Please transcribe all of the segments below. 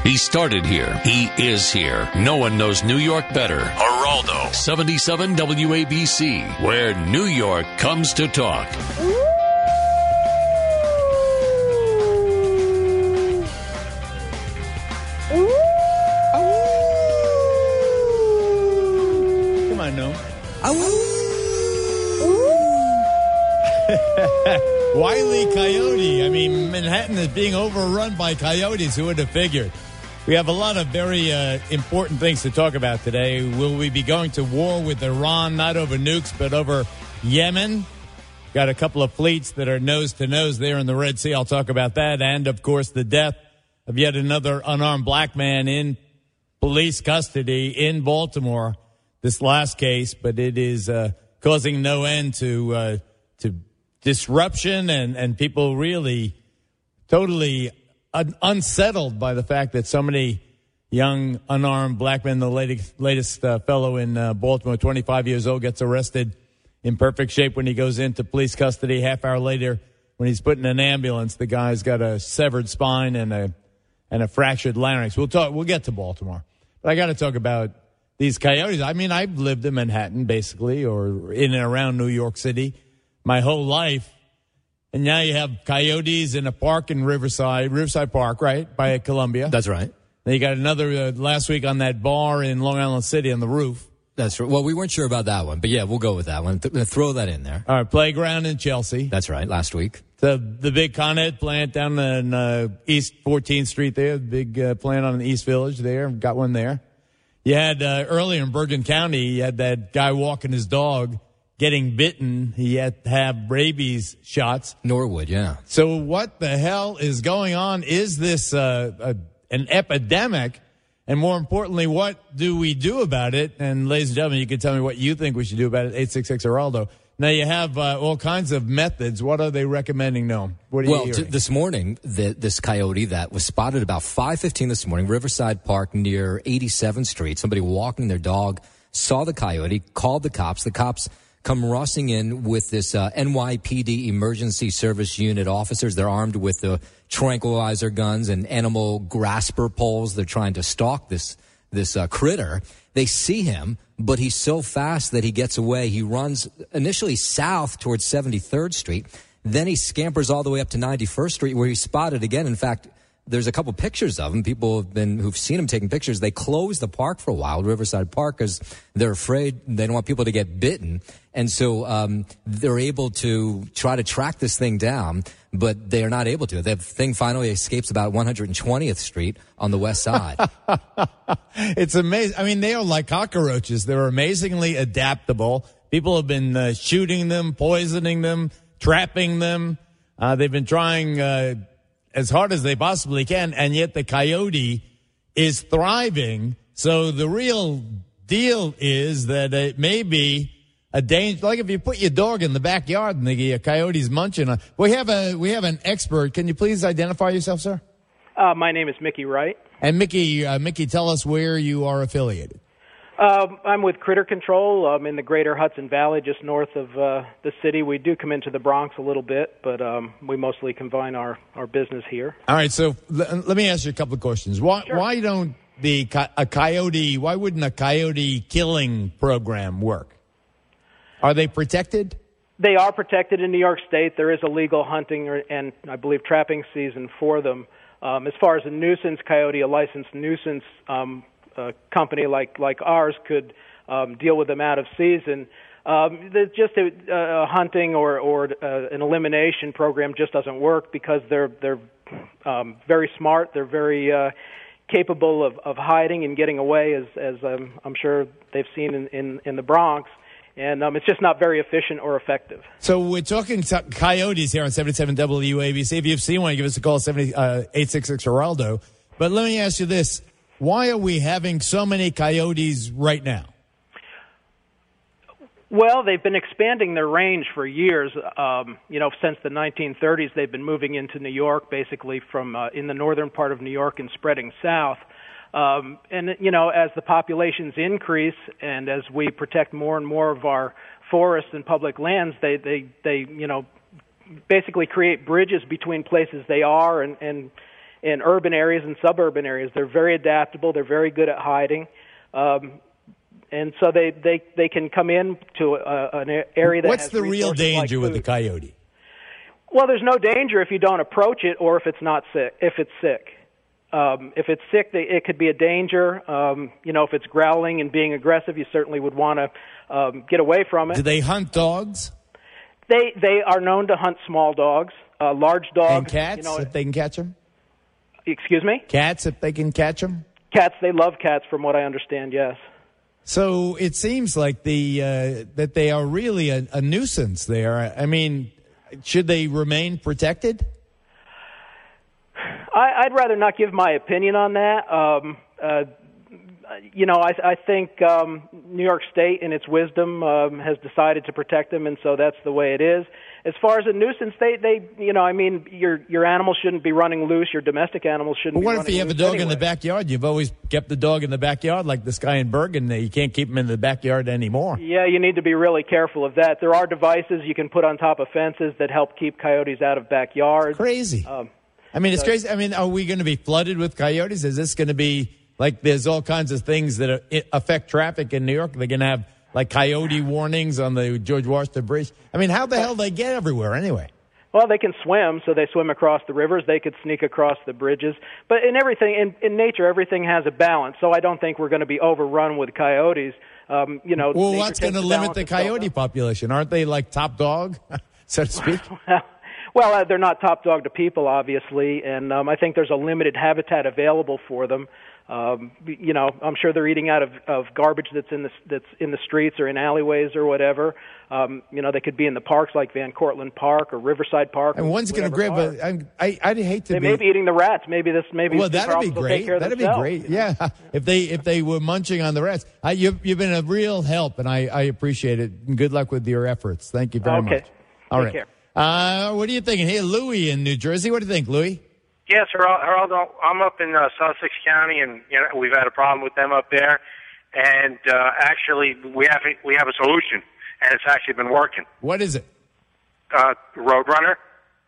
He started here. He is here. No one knows New York better. Geraldo, 77 WABC, where New York comes to talk. Come on, no. Wile E. Coyote. I mean, Manhattan is being overrun by coyotes. Who would have figured? We have a lot of very important things to talk about today. Will we be going to war with Iran, not over nukes, but over Yemen? Got a couple of fleets that are nose to nose there in the Red Sea. I'll talk about that. And, of course, the death of yet another unarmed black man in police custody in Baltimore. This last case, but it is causing no end to disruption and people really totally unsettled by the fact that so many young unarmed black men. The latest fellow in Baltimore, 25 years old, gets arrested in perfect shape when he goes into police custody. Half hour later, when he's put in an ambulance, the guy's got a severed spine and a fractured larynx. We'll get to Baltimore, but I got to talk about these coyotes. I mean, I've lived in Manhattan, basically, or in and around New York City my whole life. And now you have coyotes in a park in Riverside Park, right, by Columbia. That's right. Then you got another last week on that bar in Long Island City on the roof. That's right. Well, we weren't sure about that one, but yeah, we'll go with that one. Throw that in there. All right, playground in Chelsea. That's right, last week. The big Con Ed plant down in East 14th Street there, the big plant on the East Village there. Got one there. You had earlier in Bergen County, you had that guy walking his dog getting bitten. He had to have rabies shots. Norwood, yeah. So what the hell is going on? Is this an epidemic? And more importantly, what do we do about it? And ladies and gentlemen, you can tell me what you think we should do about it, 866-Geraldo. Now, you have all kinds of methods. What are they recommending, Noam? What are you hearing? This morning, this coyote that was spotted about 5:15 this morning, Riverside Park near 87th Street, somebody walking their dog, saw the coyote, called the cops. The cops come rushing in with this NYPD Emergency Service Unit officers. They're armed with the tranquilizer guns and animal grasper poles. They're trying to stalk this critter. They see him, but he's so fast that he gets away. He runs initially south towards 73rd Street. Then he scampers all the way up to 91st Street, where he's spotted again. In fact, there's a couple pictures of him. People who've seen him taking pictures. They closed the park for a while, Riverside Park, because they're afraid they don't want people to get bitten. And so they're able to try to track this thing down, but they are not able to. The thing finally escapes about 120th Street on the west side. It's amazing. I mean, they are like cockroaches. They're amazingly adaptable. People have been shooting them, poisoning them, trapping them. They've been trying as hard as they possibly can, and yet the coyote is thriving. So the real deal is that it may be a danger. Like if you put your dog in the backyard and the coyote's munching on. We have an expert. Can you please identify yourself, sir? My name is Mickey Wright. And Mickey, tell us where you are affiliated. I'm with Critter Control. I'm in the greater Hudson Valley, just north of the city. We do come into the Bronx a little bit, but we mostly confine our business here. All right, so let me ask you a couple of questions. Why don't why wouldn't a coyote killing program work? Are they protected? They are protected in New York State. There is a legal hunting and I believe trapping season for them. As far as a nuisance coyote, a licensed nuisance company like ours could deal with them out of season. Just a hunting or an elimination program just doesn't work because they're very smart. They're very capable of hiding and getting away, as I'm sure they've seen in the Bronx. And it's just not very efficient or effective. So we're talking coyotes here on 77 WABC. If you've seen one, give us a call, 866-Geraldo. But let me ask you this. Why are we having so many coyotes right now? Well, they've been expanding their range for years. Since the 1930s, they've been moving into New York, basically from in the northern part of New York and spreading south. As the populations increase and as we protect more and more of our forests and public lands, they basically create bridges between places they are and in urban areas and suburban areas. They're very adaptable. They're very good at hiding. And so they can come in to an area that What's has the real resources danger like with the food. coyote? Well, there's no danger if you don't approach it or if it's not sick. If it's sick, it could be a danger. If it's growling and being aggressive, you certainly would want to get away from it. Do they hunt dogs? They are known to hunt small dogs, large dogs, and cats if they can catch them. Excuse me? Cats if they can catch them. Cats, they love cats, from what I understand. Yes. So it seems like that they are really a nuisance there. I mean, should they remain protected? I'd rather not give my opinion on that. I think New York State, in its wisdom, has decided to protect them, and so that's the way it is. As far as a nuisance, your animals shouldn't be running loose. Your domestic animals shouldn't be running loose. What if you have a dog in the backyard? You've always kept the dog in the backyard, like this guy in Bergen. You can't keep him in the backyard anymore. Yeah, you need to be really careful of that. There are devices you can put on top of fences that help keep coyotes out of backyards. Crazy. It's crazy. I mean, are we going to be flooded with coyotes? Is this going to be like there's all kinds of things that affect traffic in New York? They're going to have like coyote warnings on the George Washington Bridge. I mean, how the hell do they get everywhere anyway? Well, they can swim, so they swim across the rivers. They could sneak across the bridges. But in everything, in nature, everything has a balance. So I don't think we're going to be overrun with coyotes. Well, what's going to limit the coyote population? Aren't they like top dog, so to speak? Well, they're not top dog to people, obviously, and I think there's a limited habitat available for them. I'm sure they're eating out of garbage that's in the streets or in alleyways or whatever. They could be in the parks like Van Cortlandt Park or Riverside Park. And one's going to grab. I'd hate to. They may be eating the rats. Maybe. Well, that'd be great. That'd be great. Yeah, if they were munching on the rats. You've been a real help, and I appreciate it. And good luck with your efforts. Thank you very much. All right. Take care. What are you thinking? Hey, Louis in New Jersey. What do you think, Louis? Yes, Geraldo, I'm up in Sussex County, and we've had a problem with them up there. And actually, we have a solution, and it's actually been working. What is it? Roadrunner.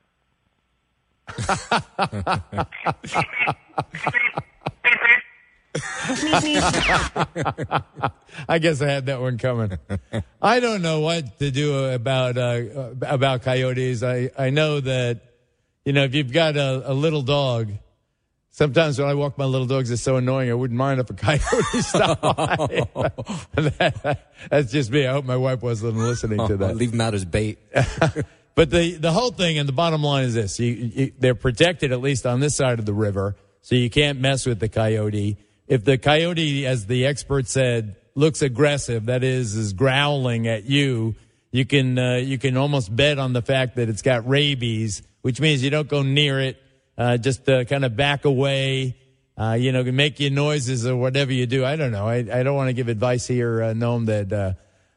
I guess I had that one coming. I don't know what to do about coyotes. I know that. If you've got a little dog, sometimes when I walk my little dogs, it's so annoying. I wouldn't mind if a coyote stopped by. That's just me. I hope my wife wasn't listening to that. Leave them out as bait. But the whole thing and the bottom line is this. They're protected, at least on this side of the river, so you can't mess with the coyote. If the coyote, as the expert said, looks aggressive, that is growling at you, you can almost bet on the fact that it's got rabies, which means you don't go near it. Just kind of back away. Make your noises or whatever you do. I don't know. I don't want to give advice here, Noam, that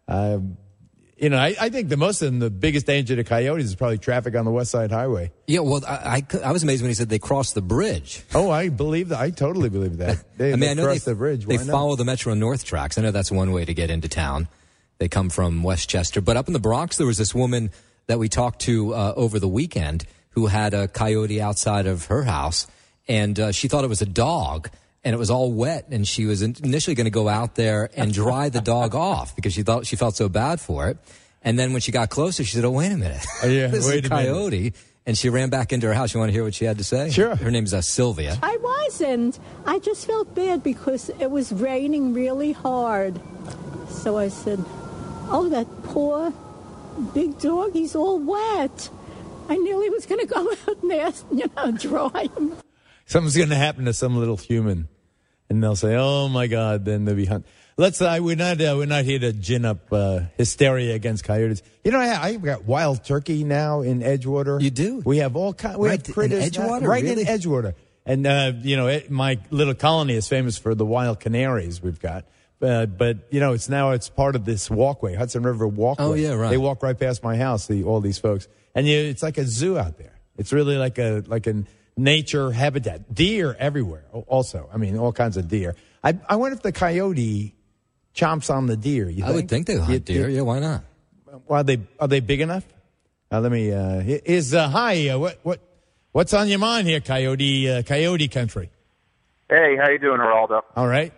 I think the biggest danger to coyotes is probably traffic on the West Side Highway. Yeah, well, I was amazed when he said they crossed the bridge. Oh, I believe that. I totally believe that. I know cross the bridge. They follow the Metro North tracks. I know that's one way to get into town. They come from Westchester. But up in the Bronx, there was this woman that we talked to over the weekend who had a coyote outside of her house, and she thought it was a dog, and it was all wet, and she was initially going to go out there and dry the dog off because she felt so bad for it. And then when she got closer, she said, "Oh, wait a minute, this is a coyote." And she ran back into her house. You want to hear what she had to say? Sure. Her name's Sylvia. I wasn't. I just felt bad because it was raining really hard. So I said, "Oh, that poor big dog, he's all wet." I nearly was going to go out and dry him. Something's going to happen to some little human, and they'll say, "Oh my God!" Then they'll be we're not here to gin up hysteria against coyotes. I've got wild turkey now in Edgewater. You do? We have all kinds. We have critters in Edgewater, right really? in Edgewater, and my little colony is famous for the wild canaries we've got. But it's part of this walkway, Hudson River Walkway. Oh yeah, right. They walk right past my house. All these folks, and it's like a zoo out there. It's really like a nature habitat. Deer everywhere. Also, all kinds of deer. I wonder if the coyote chomps on the deer. You think? I would think they hunt deer. Yeah, why not? Well, are they big enough? Let me. Hi. What's on your mind here, Coyote Country? Hey, how you doing, Geraldo? All right.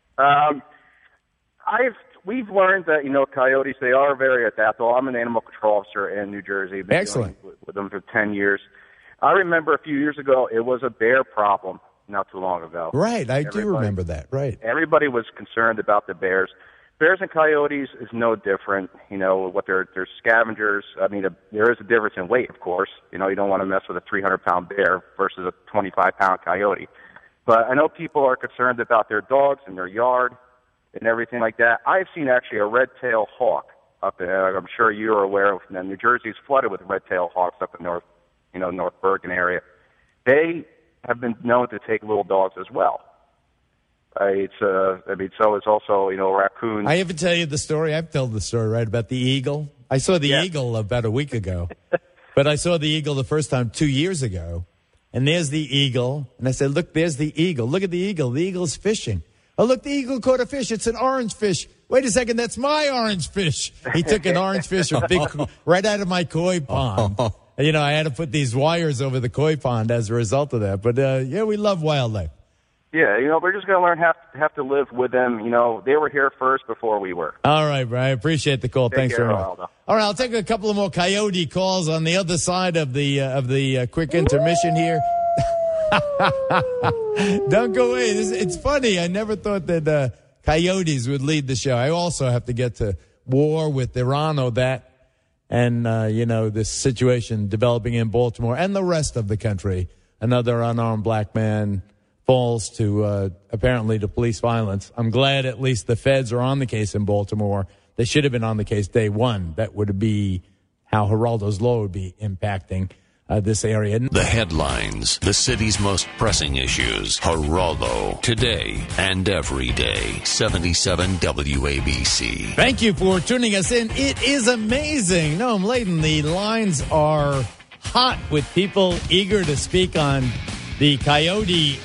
We've learned that, coyotes, they are very adaptable. I'm an animal control officer in New Jersey. Been Excellent. dealing with them for 10 years. I remember a few years ago, it was a bear problem not too long ago. Right, I do remember that, right. Everybody was concerned about the bears. Bears and coyotes is no different. What they're scavengers. I mean, there is a difference in weight, of course. You don't want to mess with a 300-pound bear versus a 25-pound coyote. But I know people are concerned about their dogs and their yard and everything like that. I've seen actually a red-tailed hawk up there. I'm sure you're aware of. New Jersey is flooded with red-tailed hawks up in North Bergen area. They have been known to take little dogs as well. So is also, raccoons. I ever tell you the story? I've told the story, right, about the eagle. I saw the eagle about a week ago, but I saw the eagle the first time 2 years ago, and there's the eagle, and I said, look, there's the eagle. Look at the eagle. The eagle's fishing. Oh, look, the eagle caught a fish. It's an orange fish. Wait a second, that's my orange fish. He took an orange fish right out of my koi pond. I had to put these wires over the koi pond as a result of that. But, we love wildlife. Yeah, we're just going to learn have to live with them. They were here first before we were. All right, Brian. I appreciate the call. Thanks very much. Aldo. All right, I'll take a couple of more coyote calls on the other side of the quick intermission here. Don't go away. It's funny. I never thought that coyotes would lead the show. I also have to get to war with Iran or that. And, this situation developing in Baltimore and the rest of the country. Another unarmed black man falls to, apparently, to police violence. I'm glad at least the feds are on the case in Baltimore. They should have been on the case day one. That would be how Geraldo's Law would be impacting this area. The headlines, the city's most pressing issues. Geraldo, today and every day. 77 WABC. Thank you for tuning us in. It is amazing. Noam Layden, the lines are hot with people eager to speak on the coyote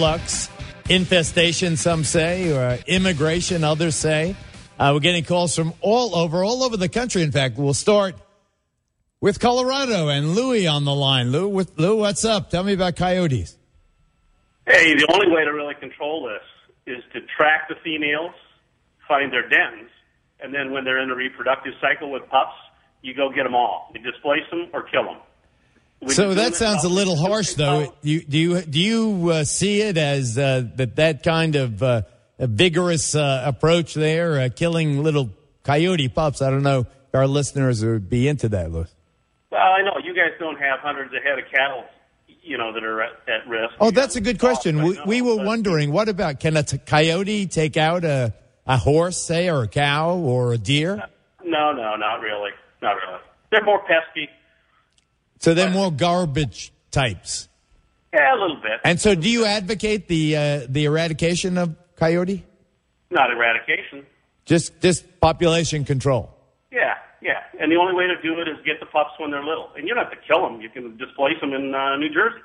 infestation, some say, or immigration, others say. We're getting calls from all over the country. In fact, we'll start with Colorado and Louis on the line. Lou, what's up? Tell me about coyotes. Hey, the only way to really control this is to track the females, find their dens, and then when they're in the reproductive cycle with pups, you go get them all. You displace them or kill them. So that sounds a little harsh, though. Do you see it as that kind of a vigorous approach there, killing little coyote pups? I don't know if our listeners would be into that, Louis. Well, I know you guys don't have hundreds of head of cattle, that are at risk. Oh, that's a good question. We were wondering, what about, can a coyote take out a horse, say, or a cow, or a deer? No, not really. Not really. They're more pesky. So they're more garbage types. Yeah, a little bit. And so do you advocate the eradication of coyote? Not eradication. Just population control. Yeah. And the only way to do it is get the pups when they're little. And you don't have to kill them. You can displace them in New Jersey.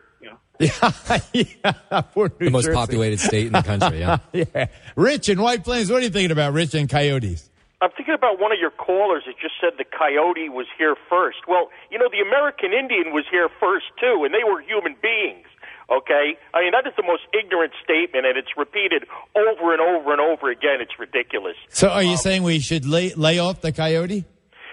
Yeah, poor New the most Jersey. populated state in the country, yeah. Yeah. Rich in White Plains, what are you thinking about, Rich, and coyotes? I'm thinking about one of your callers that just said the coyote was here first. Well, the American Indian was here first, too, and they were human beings, okay? I mean, that is the most ignorant statement, and it's repeated over and over and over again. It's ridiculous. So are you saying we should lay off the coyote?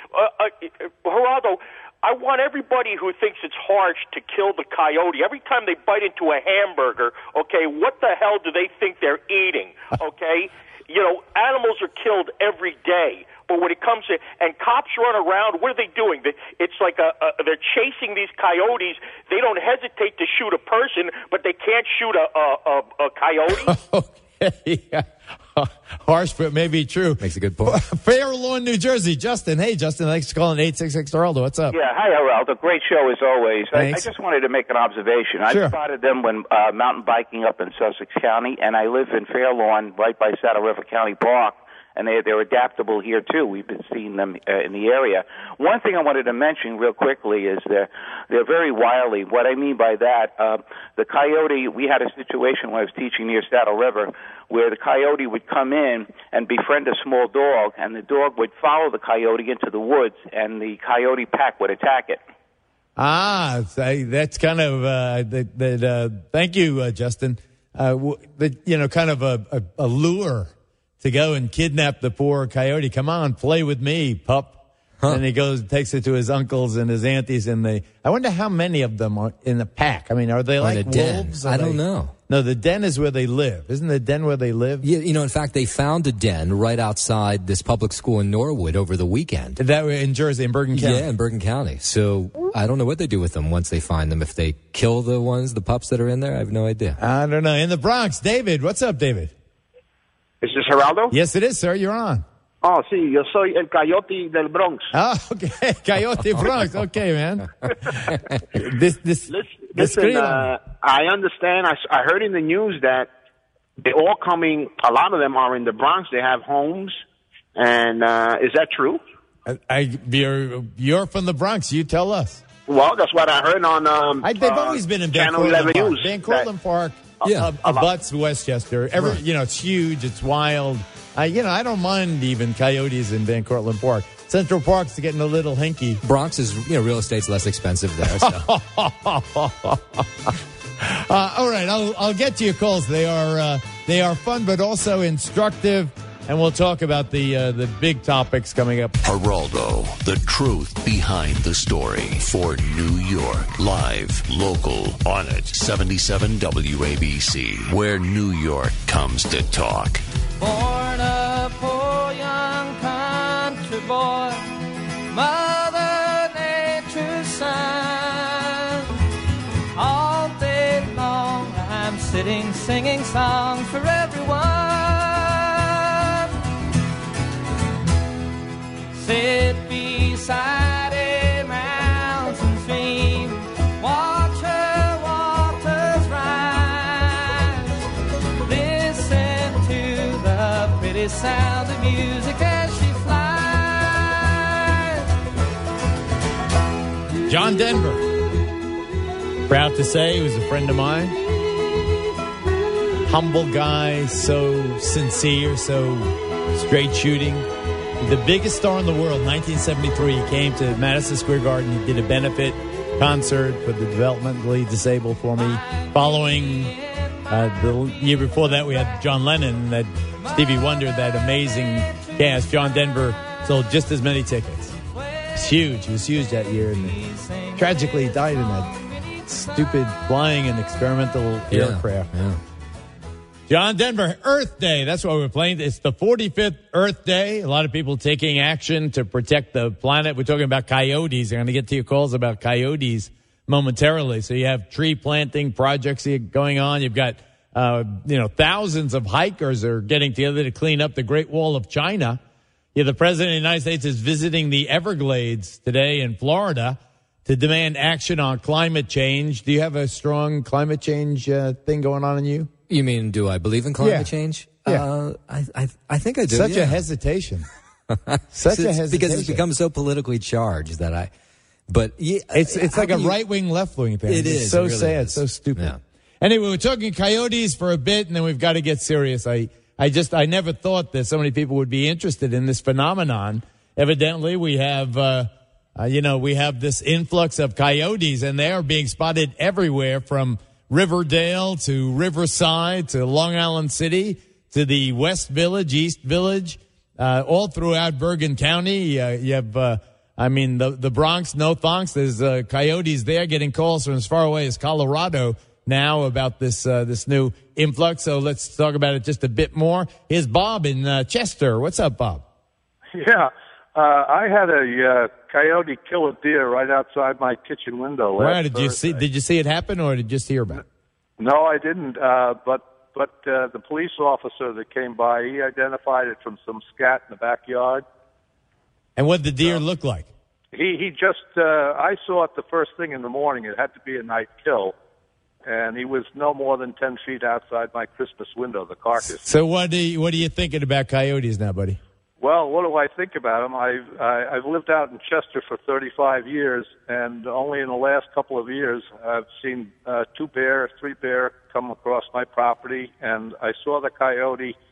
Geraldo, I want everybody who thinks it's harsh to kill the coyote. Every time they bite into a hamburger, okay, what the hell do they think they're eating, okay? Animals are killed every day. But when it comes to, and cops run around, what are they doing? It's like they're chasing these coyotes. They don't hesitate to shoot a person, but they can't shoot a coyote. Okay, yeah. Harsh, but maybe true. Makes a good point. Fair Lawn, New Jersey. Justin. Hey, Justin. Thanks for calling 866-Geraldo. What's up? Yeah, hi, Geraldo. Great show as always. I just wanted to make an observation. Sure. I spotted them when mountain biking up in Sussex County, and I live in Fair Lawn right by Saddle River County Park. And they're adaptable here, too. We've been seeing them in the area. One thing I wanted to mention real quickly is they're very wily. What I mean by that, the coyote, we had a situation when I was teaching near Saddle River where the coyote would come in and befriend a small dog, and the dog would follow the coyote into the woods, and the coyote pack would attack it. That's kind of thank you, Justin. Kind of a lure to go and kidnap the poor coyote. Come on, play with me, pup. Huh. And he takes it to his uncles and his aunties, and I wonder how many of them are in the pack. I mean, are they like wolves? I don't know. No, the den is where they live. Isn't the den where they live? Yeah, in fact, they found a den right outside this public school in Norwood over the weekend. That in Jersey, in Bergen County? Yeah, in Bergen County. So I don't know what they do with them once they find them. If they kill the pups that are in there, I have no idea. I don't know. In the Bronx, David. What's up, David? Is this Geraldo? Yes, it is, sir. You're on. Oh, sí, yo soy el coyote del Bronx. Oh, okay. Coyote Bronx. Okay, man. Listen, I understand. I heard in the news that they're all coming, a lot of them are in the Bronx. They have homes. And is that true? You're from the Bronx. You tell us. Well, that's what I heard on they've always been in Channel 11 News. Van Cortlandt Park abuts Westchester. It's huge. It's wild. I don't mind even coyotes in Van Cortlandt Park. Central Park's getting a little hinky. Bronx is, real estate's less expensive there. So. All right, I'll get to your calls. They are fun, but also instructive, and we'll talk about the big topics coming up. Geraldo, the truth behind the story for New York. Live, local, on it. 77 WABC, where New York comes to talk. Born a poor young country boy, Mother Nature's son. All day long I'm sitting singing songs for everyone. Sit beside a mountain stream, watch her waters rise, listen to the pretty sound of music as she flies. John Denver, proud to say he was a friend of mine. Humble guy, so sincere, so straight shooting. The biggest star in the world, 1973, he came to Madison Square Garden. He did a benefit concert for the developmentally disabled for me. Following the year before that, we had John Lennon, that Stevie Wonder, that amazing cast. John Denver sold just as many tickets. It's huge. He was huge that year, and tragically he died in that stupid flying an experimental aircraft. Yeah. John Denver, Earth Day. That's why we're playing. It's the 45th Earth Day. A lot of people taking action to protect the planet. We're talking about coyotes. I'm going to get to your calls about coyotes momentarily. So you have tree planting projects going on. You've got, thousands of hikers are getting together to clean up the Great Wall of China. Yeah, the President of the United States is visiting the Everglades today in Florida to demand action on climate change. Do you have a strong climate change thing going on in you? You mean, do I believe in climate change? Yeah. I think I do. Such a hesitation. Such a hesitation. Because it's become so politically charged that it's like a right-wing, left-wing thing. It is. It's so it really sad, is. so stupid. Yeah. Anyway, we're talking coyotes for a bit, and then we've got to get serious. I never thought that so many people would be interested in this phenomenon. Evidently, we have this influx of coyotes, and they are being spotted everywhere from Riverdale to Riverside to Long Island City to the West Village, East Village, all throughout Bergen County. You have, the Bronx, no thanks. There's coyotes there getting calls from as far away as Colorado now about this new influx. So let's talk about it just a bit more. Here's Bob in Chester. What's up, Bob? Yeah. I had a coyote kill a deer right outside my kitchen window. Where did you see it happen, or did you just hear about it? No, I didn't. But the police officer that came by, he identified it from some scat in the backyard. And what did the deer look like? He just I saw it the first thing in the morning. It had to be a night kill, and he was no more than 10 feet outside my Christmas window. The carcass. So what are you thinking about coyotes now, buddy? Well, what do I think about them? I've lived out in Chester for 35 years, and only in the last couple of years I've seen 3 bear come across my property, and I saw the coyote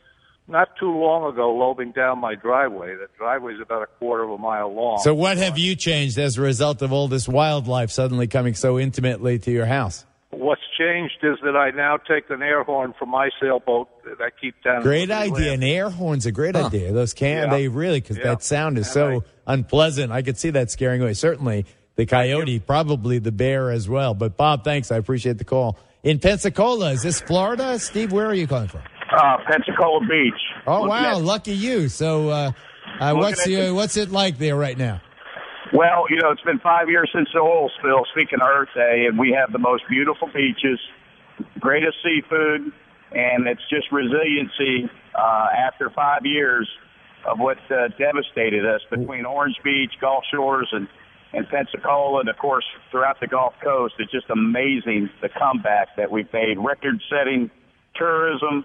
not too long ago lobing down my driveway. The driveway's about a quarter of a mile long. So what have you changed as a result of all this wildlife suddenly coming so intimately to your house? What's changed is that I now take an air horn from my sailboat that I keep down. Great idea. An air horn's a great idea. Those they really, because that sound is so unpleasant. I could see that scaring away. Certainly the coyote, probably the bear as well. But Bob, thanks. I appreciate the call. In Pensacola, is this Florida? Steve, where are you calling from? Pensacola Beach. Oh, wow. Lucky you. So what's it like there right now? Well, it's been 5 years since the oil spill, speaking of Earth Day, and we have the most beautiful beaches, greatest seafood, and it's just resiliency after 5 years of what devastated us between Orange Beach, Gulf Shores, and Pensacola, and, of course, throughout the Gulf Coast. It's just amazing, the comeback that we've made, record-setting tourism.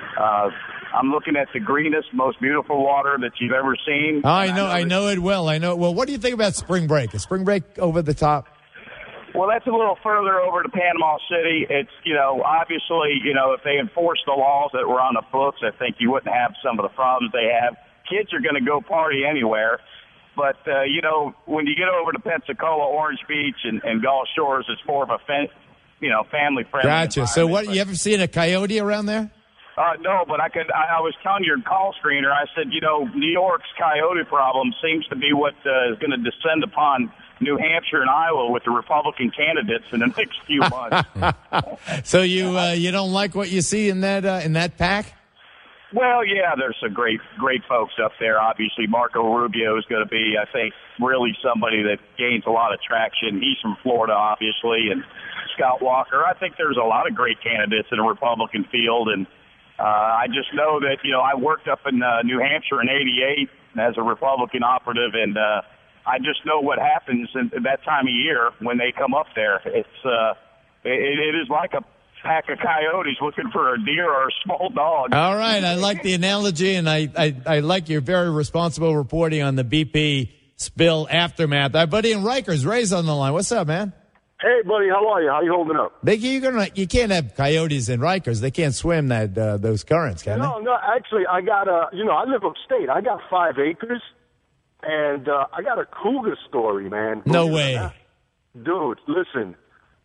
I'm looking at the greenest, most beautiful water that you've ever seen. I know it well. Well, what do you think about spring break? Is spring break over the top? Well, that's a little further over to Panama City. It's, obviously, if they enforced the laws that were on the books, I think you wouldn't have some of the problems they have. Kids are going to go party anywhere. But, when you get over to Pensacola, Orange Beach, and Gulf Shores, it's more of a, family-friendly. Gotcha. So you ever seen a coyote around there? No, but I was telling your call screener, I said, New York's coyote problem seems to be what is going to descend upon New Hampshire and Iowa with the Republican candidates in the next few months. So you don't like what you see in that pack? Well, yeah, there's some great folks up there. Obviously, Marco Rubio is going to be, I think, really somebody that gains a lot of traction. He's from Florida, obviously, and Scott Walker. I think there's a lot of great candidates in the Republican field, and I just know that, I worked up in New Hampshire in '88 as a Republican operative, and I just know what happens in that time of year when they come up there. It is like a pack of coyotes looking for a deer or a small dog. All right, I like the analogy, and I like your very responsible reporting on the BP spill aftermath. Our buddy in Rikers, Ray's on the line. What's up, man? Hey, buddy, how are you? How you holding up? You can't have coyotes in Rikers. They can't swim those currents, can they? No, actually, I got I live upstate. I got 5 acres, and I got a cougar story, man. No way. Dude, listen.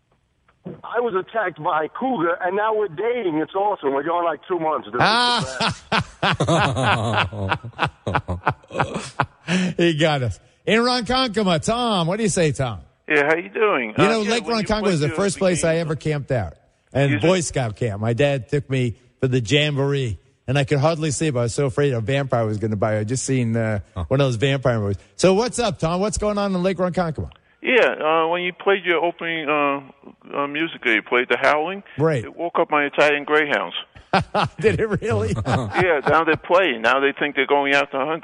I was attacked by a cougar, and now we're dating. It's awesome. We're going like 2 months. Dude. He got us. In Ronkonkoma, Tom, what do you say, Tom? Yeah, how you doing? Lake Ronkonkoma was the first place I ever camped out. And Boy Scout camp. My dad took me for the jamboree, and I could hardly sleep. I was so afraid a vampire was going to bite. I had just seen one of those vampire movies. So what's up, Tom? What's going on in Lake Ronkonkoma? Yeah, when you played your opening music, you played The Howling. Right. It woke up my Italian greyhounds. Did it really? Yeah, now they're playing. Now they think they're going out to hunt.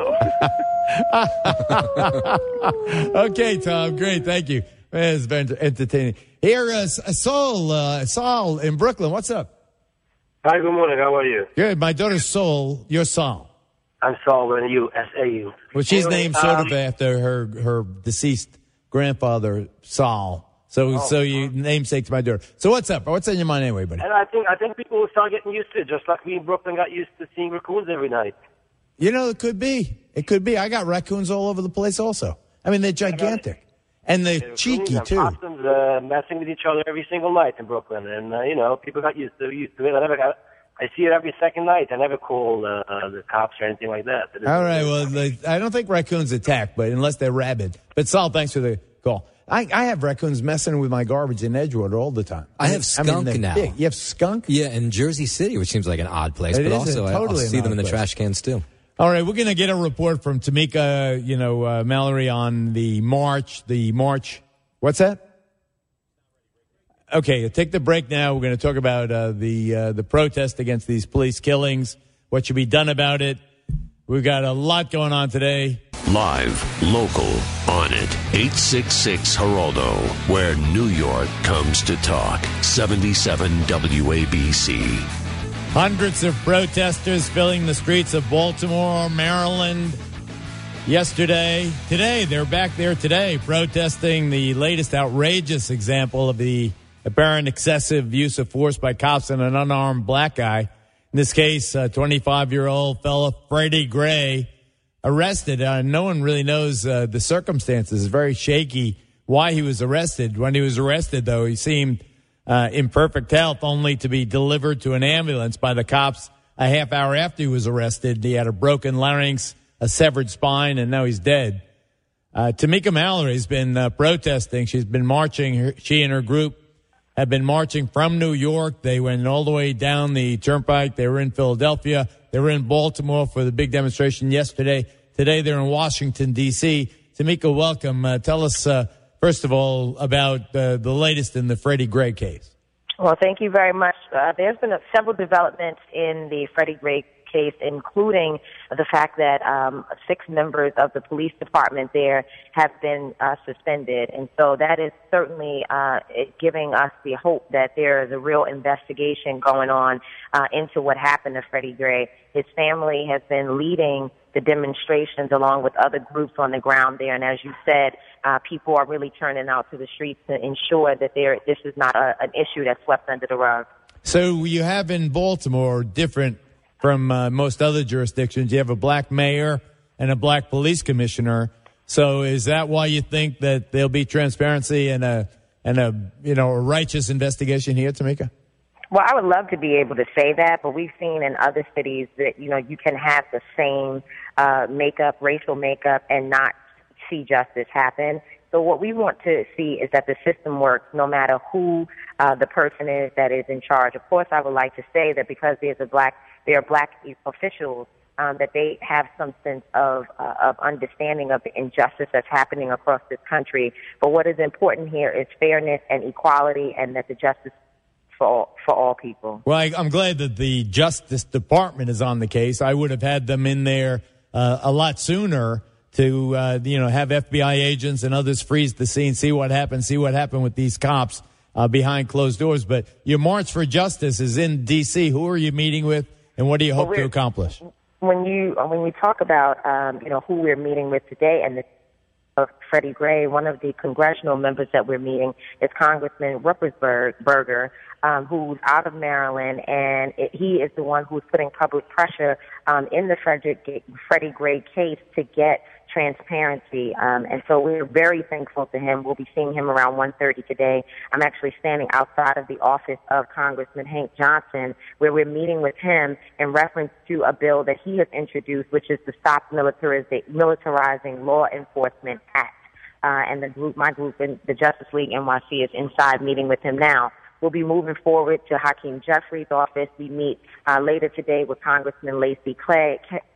I don't know. Okay, Tom. Great. Thank you. Man, it's been entertaining. Here, Saul in Brooklyn. What's up? Hi, good morning. How are you? Good. My daughter's Saul. You're Saul. I'm Saul, and you, S-A-U. Well, she's named sort of after her deceased grandfather, Saul. So you namesake to my daughter. So what's up? What's on your mind anyway, buddy? And I think people will start getting used to it, just like we in Brooklyn got used to seeing raccoons every night. It could be. It could be. I got raccoons all over the place also. I mean, they're gigantic. And they're cheeky, too. Possums messing with each other every single night in Brooklyn. And, people got used to it. I see it every second night. I never call the cops or anything like that. All right. Well, I don't think raccoons attack, but unless they're rabid. But, Saul, thanks for the call. I have raccoons messing with my garbage in Edgewater all the time. I have skunk now. Big. You have skunk? Yeah, in Jersey City, which seems like an odd place, but also I'll see them in the trash cans too. All right, we're going to get a report from Tamika, Mallory on the march. What's that? Okay, take the break now. We're going to talk about the protest against these police killings, what should be done about it. We've got a lot going on today. Live, local, on it. 866 Geraldo, where New York comes to talk. 77 WABC. Hundreds of protesters filling the streets of Baltimore, Maryland. Yesterday, today, they're back there today protesting the latest outrageous example of the apparent excessive use of force by cops on an unarmed black guy. In this case, 25-year-old fella Freddie Gray arrested. No one really knows the circumstances. It's very shaky why he was arrested. When he was arrested, though, he seemed in perfect health, only to be delivered to an ambulance by the cops a half hour after he was arrested. He had a broken larynx, a severed spine, and now he's dead. Tamika Mallory has been protesting. She's been marching. She and her group have been marching from New York. They went all the way down the turnpike. They were in Philadelphia. They were in Baltimore for the big demonstration yesterday. Today they're in Washington, D.C. Tamika, welcome. Tell us, first of all, about the latest in the Freddie Gray case. Well, thank you very much. There's been several developments in the Freddie Gray case, including the fact that 6 members of the police department there have been suspended. And so that is certainly giving us the hope that there is a real investigation going on into what happened to Freddie Gray. His family has been leading the demonstrations along with other groups on the ground there. And as you said, people are really turning out to the streets to ensure that this is not an issue that's swept under the rug. So you have in Baltimore, different from most other jurisdictions, you have a black mayor and a black police commissioner. So is that why you think that there'll be transparency and a righteous investigation here, Tamika? Well, I would love to be able to say that, but we've seen in other cities that, you can have the same racial makeup, and not see justice happen. So what we want to see is that the system works no matter who the person is that is in charge. Of course, I would like to say that because there are black officials, that they have some sense of understanding of the injustice that's happening across this country. But what is important here is fairness and equality, and that the justice for all people. Well, I'm glad that the Justice Department is on the case. I would have had them in there a lot sooner to have FBI agents and others freeze the scene, see what happened with these cops behind closed doors. But your March for Justice is in D.C. Who are you meeting with, and what do you hope to accomplish? When you talk about who we're meeting with today and of Freddie Gray, one of the congressional members that we're meeting is Congressman Ruppelsberger, who's out of Maryland, and he is the one who's putting public pressure in the Freddie Gray case to get transparency. And so we're very thankful to him. We'll be seeing him around 1:30 today. I'm actually standing outside of the office of Congressman Hank Johnson, where we're meeting with him in reference to a bill that he has introduced, which is the Stop Militarizing Law Enforcement Act. And my group in the Justice League NYC is inside meeting with him now. We'll be moving forward to Hakeem Jeffries' office. We meet later today with Congressman Lacey Clay,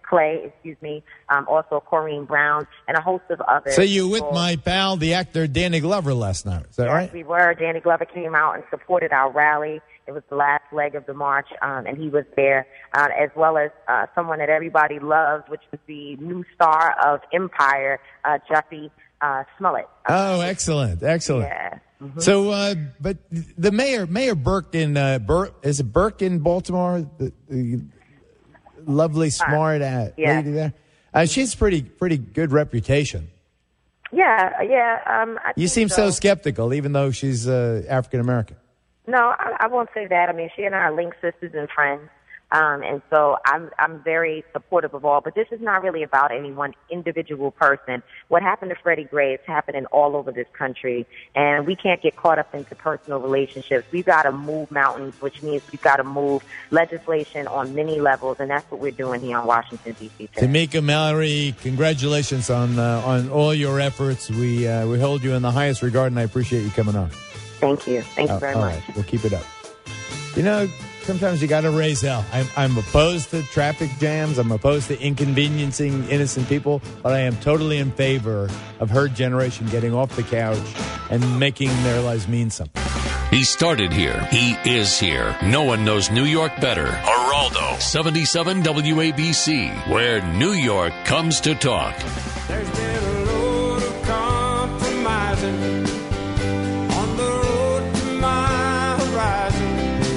also Corrine Brown, and a host of others. So you were with my pal, the actor Danny Glover, last night. Is that right? Yes, we were. Danny Glover came out and supported our rally. It was the last leg of the march, and he was there, as well as someone that everybody loves, which was the new star of Empire, Jussie Smollett. Oh, excellent. Yeah. Mm-hmm. So, but the Mayor Burke is it Burke in Baltimore? The lovely, smart lady there. She's pretty good reputation. Yeah. You seem so skeptical, even though she's African American. No, I won't say that. I mean, she and I are linked sisters and friends. And so I'm very supportive of all, but this is not really about any one individual person. What happened to Freddie Gray is happening all over this country, and we can't get caught up into personal relationships. We've got to move mountains, which means we've got to move legislation on many levels, and that's what we're doing here in Washington, D.C. Tamika Mallory, congratulations on all your efforts. We hold you in the highest regard, and I appreciate you coming on. Thank you. Thank you very much. Right, we'll keep it up. Sometimes you got to raise hell. I'm opposed to traffic jams. I'm opposed to inconveniencing innocent people, but I am totally in favor of her generation getting off the couch and making their lives mean something. He started here. He is here. No one knows New York better. Geraldo, 77 WABC, where New York comes to talk. There's been a load of compromising on the road to my horizon.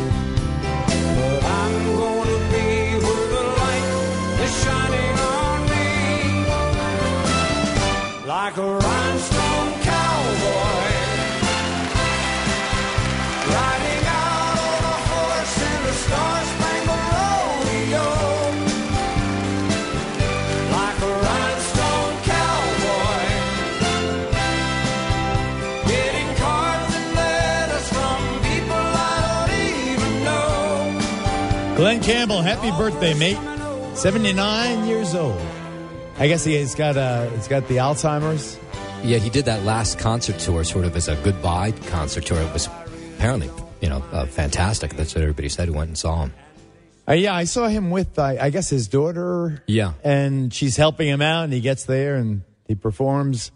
Like a rhinestone cowboy riding out on a horse in the star-spangled road. Glenn Campbell, happy birthday, mate. 79 years old. I guess he's got the Alzheimer's. Yeah, he did that last concert tour sort of as a goodbye concert tour. It was apparently, fantastic. That's what everybody said who went and saw him. Yeah, I saw him with, I guess, his daughter. Yeah. And she's helping him out, and he gets there, and he performs.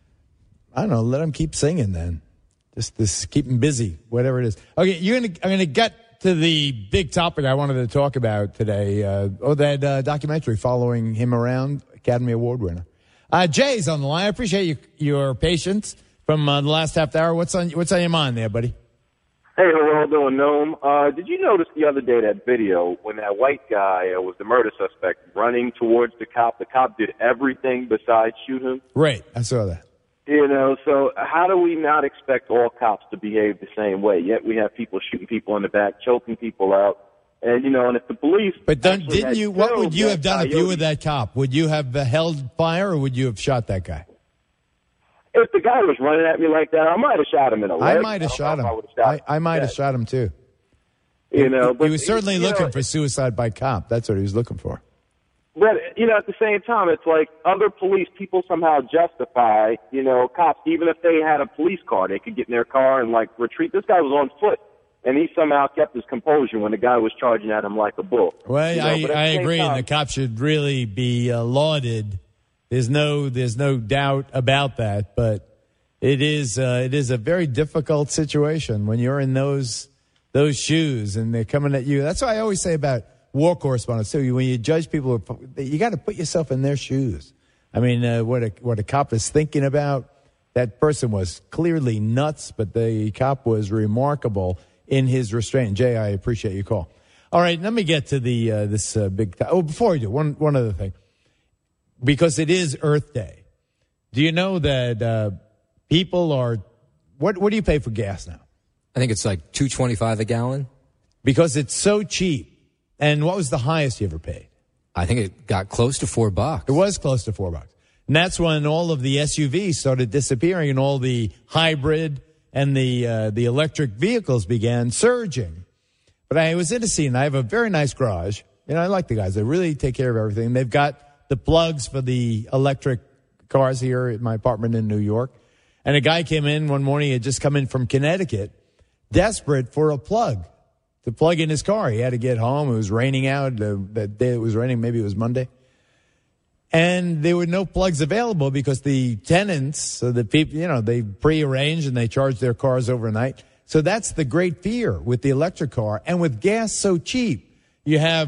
I don't know, let him keep singing then. Just keep him busy, whatever it is. Okay, I'm going to get to the big topic I wanted to talk about today. That documentary following him around, Academy Award winner. Jay's on the line. I appreciate your patience from the last half hour. What's on your mind there, buddy? Hey, Geraldo and Noam. Did you notice the other day that video when that white guy was the murder suspect running towards the cop? The cop did everything besides shoot him. Right, I saw that. So how do we not expect all cops to behave the same way? Yet we have people shooting people in the back, choking people out. And, and if the police... But what would you have done if you were that cop? Would you have held fire or would you have shot that guy? If the guy was running at me like that, I might have shot him in the leg. I might have shot him. I might have shot him too. But he was certainly looking for suicide by cop. That's what he was looking for. But, at the same time, it's like other police, people somehow justify, cops, even if they had a police car, they could get in their car and, retreat. This guy was on foot, and he somehow kept his composure when the guy was charging at him like a bull. Well, I agree, and the cops should really be lauded. There's no doubt about that, but it is a very difficult situation when you're in those shoes and they're coming at you. That's why I always say about war correspondents too. When you judge people, you got to put yourself in their shoes. I mean, what a cop is thinking about. That person was clearly nuts, but the cop was remarkable in his restraint. Jay, I appreciate your call. All right, let me get to this big. Before I do, one other thing, because it is Earth Day. Do you know that people are? What do you pay for gas now? I think it's like $2.25 a gallon. Because it's so cheap. And what was the highest you ever paid? I think it got close to $4. It was close to $4. And that's when all of the SUVs started disappearing and all the hybrid and the electric vehicles began surging. But I was in a scene. I have a very nice garage. I like the guys. They really take care of everything. They've got the plugs for the electric cars here at my apartment in New York. And a guy came in one morning. He had just come in from Connecticut, desperate for a plug to plug in his car. He had to get home. It was raining out. That day it was raining. Maybe it was Monday. And there were no plugs available because the tenants, so the people, they prearrange and they charge their cars overnight. So that's the great fear with the electric car. And with gas so cheap, you have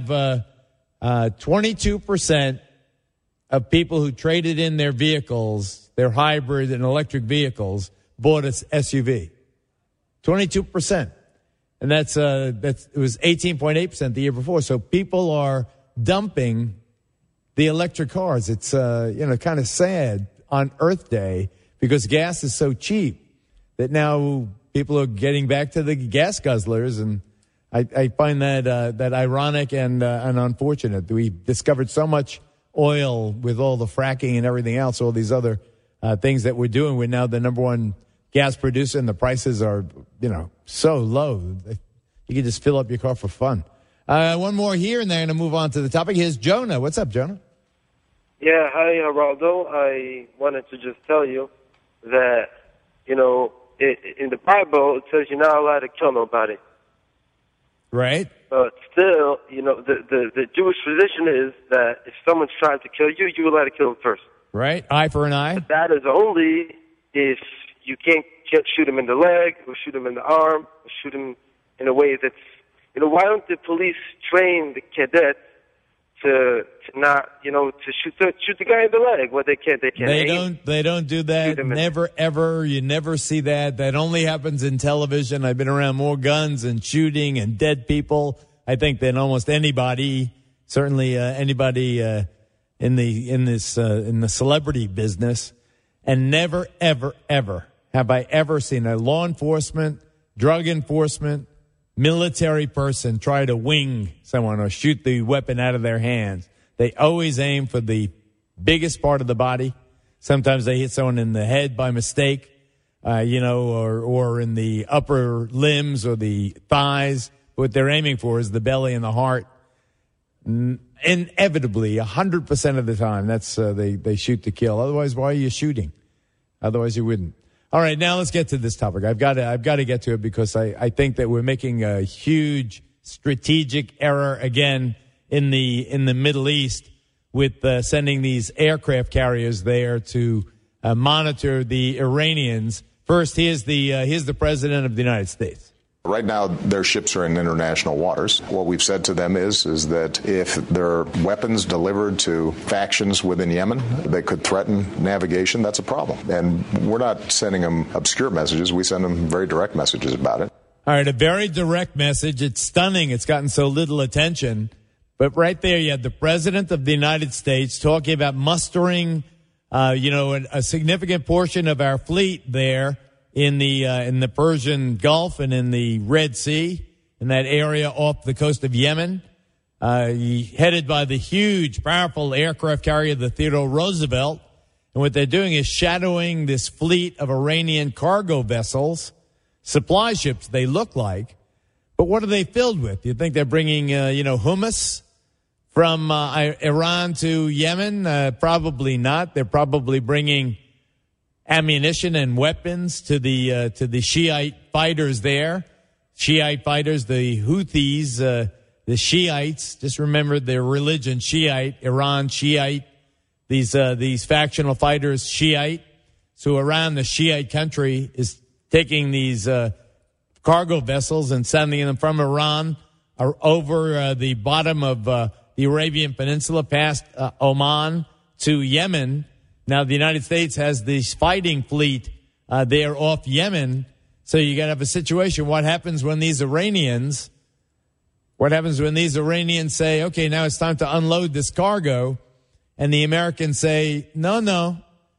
22% of people who traded in their vehicles, their hybrid and electric vehicles, bought an SUV. 22%. And it was 18.8% the year before. So people are dumping the electric cars. It's, kind of sad on Earth Day because gas is so cheap that now people are getting back to the gas guzzlers. And I find that ironic and unfortunate. We discovered so much oil with all the fracking and everything else, all these other things that we're doing. We're now the number one gas producer, and the prices are, so low. You can just fill up your car for fun. One more here, and then I'm going to move on to the topic. Here's Jonah. What's up, Jonah? Yeah, hi, Geraldo. I wanted to just tell you that, in the Bible, it says you're not allowed to kill nobody. Right. But still, the Jewish tradition is that if someone's trying to kill you, you're allowed to kill them first. Right. Eye for an eye. But that is only if you can't shoot him in the leg, or shoot him in the arm, or shoot him in a way that's, why don't the police train the cadets to not, to shoot the guy in the leg? Well, they can't. They don't do that. Never, ever. You never see that. That only happens in television. I've been around more guns and shooting and dead people, I think, than almost anybody. Certainly, anybody in the celebrity business. And never, ever, ever have I ever seen a law enforcement, drug enforcement, military person try to wing someone or shoot the weapon out of their hands. They always aim for the biggest part of the body. Sometimes they hit someone in the head by mistake, or in the upper limbs or the thighs. What they're aiming for is the belly and the heart. inevitably, 100% of the time, that's they shoot to kill. Otherwise, why are you shooting? Otherwise, you wouldn't. All right, now let's get to this topic. I've got to get to it because I think that we're making a huge strategic error again in the Middle East with sending these aircraft carriers there to monitor the Iranians. First, here's the president of the United States. Right now, their ships are in international waters. What we've said to them is that if there are weapons delivered to factions within Yemen that could threaten navigation, that's a problem. And we're not sending them obscure messages. We send them very direct messages about it. All right, a very direct message. It's stunning. It's gotten so little attention. But right there, you had the president of the United States talking about mustering, a significant portion of our fleet there in the Persian Gulf and in the Red Sea, in that area off the coast of Yemen, headed by the huge, powerful aircraft carrier, the Theodore Roosevelt. And what they're doing is shadowing this fleet of Iranian cargo vessels, supply ships they look like. But what are they filled with? Do you think they're bringing, hummus from Iran to Yemen? Probably not. They're probably bringing ammunition and weapons to the Shiite fighters there. Shiite fighters, the Houthis, the Shiites. Just remember their religion, Shiite, Iran, Shiite. These factional fighters, Shiite. So Iran, the Shiite country, is taking these cargo vessels and sending them from Iran over the bottom of the Arabian Peninsula past Oman to Yemen. Now, the United States has this fighting fleet there off Yemen, so you got to have a situation. What happens when these Iranians say, okay, now it's time to unload this cargo, and the Americans say, no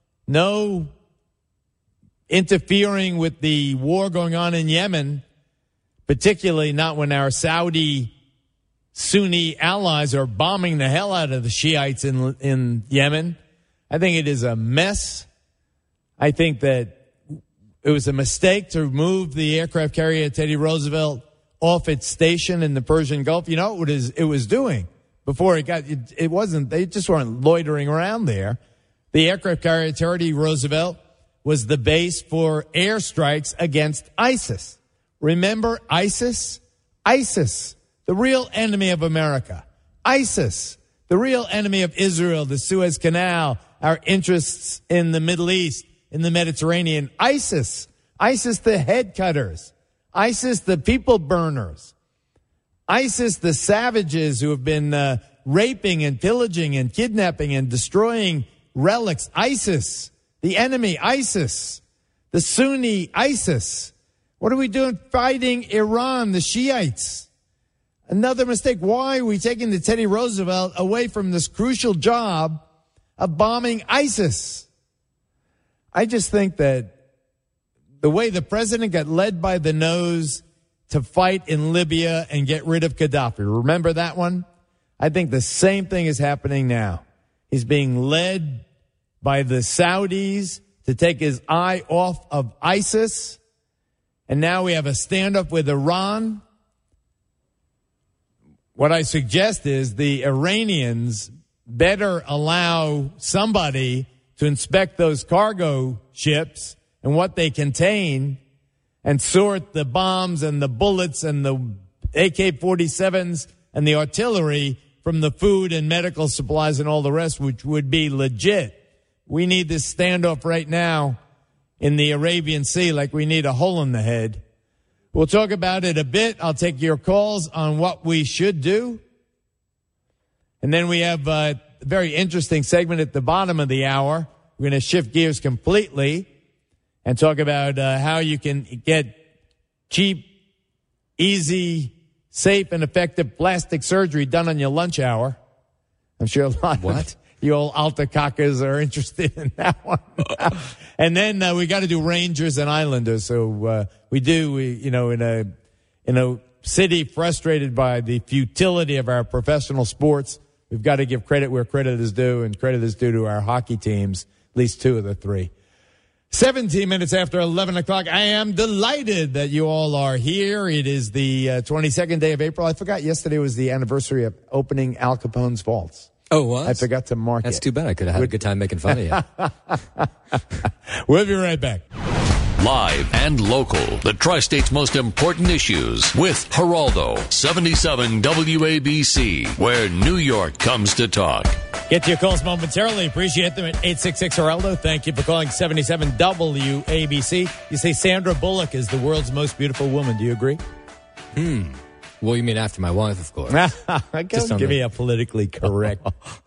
interfering with the war going on in Yemen, particularly not when our Saudi Sunni allies are bombing the hell out of the Shiites in Yemen. I think it is a mess. I think that it was a mistake to move the aircraft carrier Teddy Roosevelt off its station in the Persian Gulf. You know what it was doing before it wasn't, they just weren't loitering around there. The aircraft carrier Teddy Roosevelt was the base for airstrikes against ISIS. Remember ISIS? ISIS, the real enemy of America. ISIS, the real enemy of Israel, the Suez Canal, our interests in the Middle East, in the Mediterranean. ISIS the head cutters. ISIS the people burners. ISIS the savages who have been raping and pillaging and kidnapping and destroying relics. ISIS, the enemy. ISIS, the Sunni ISIS. What are we doing fighting Iran, the Shiites? Another mistake. Why are we taking the Teddy Roosevelt away from this crucial job of bombing ISIS? I just think that the way the president got led by the nose to fight in Libya and get rid of Gaddafi, remember that one? I think the same thing is happening now. He's being led by the Saudis to take his eye off of ISIS. And now we have a standoff with Iran. What I suggest is the Iranians better allow somebody to inspect those cargo ships and what they contain and sort the bombs and the bullets and the AK-47s and the artillery from the food and medical supplies and all the rest, which would be legit. We need this standoff right now in the Arabian Sea like we need a hole in the head. We'll talk about it a bit. I'll take your calls on what we should do. And then we have a very interesting segment at the bottom of the hour. We're going to shift gears completely and talk about how you can get cheap, easy, safe, and effective plastic surgery done on your lunch hour. I'm sure a lot of you old Altacaccas are interested in that one. And then we got to do Rangers and Islanders. So we in a city frustrated by the futility of our professional sports, we've got to give credit where credit is due, and credit is due to our hockey teams, at least two of the three. 17 minutes after 11 o'clock. I am delighted that you all are here. It is the 22nd day of April. I forgot yesterday was the anniversary of opening Al Capone's vaults. Oh, what? I forgot to mark That's it. too bad. I could have had a good time making fun of you. We'll be right back. Live and local, the Tri-State's most important issues with Geraldo, 77 WABC, where New York comes to talk. Get to your calls momentarily. Appreciate them at 866-HERALDO. Thank you for calling 77 WABC. You say Sandra Bullock is the world's most beautiful woman. Do you agree? Well, you mean after my wife, of course. Don't give me a politically correct.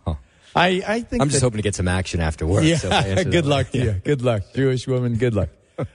I think I'm just hoping to get some action after work. Yeah, so if I answer good that luck way. to you. Good luck. Jewish woman, good luck.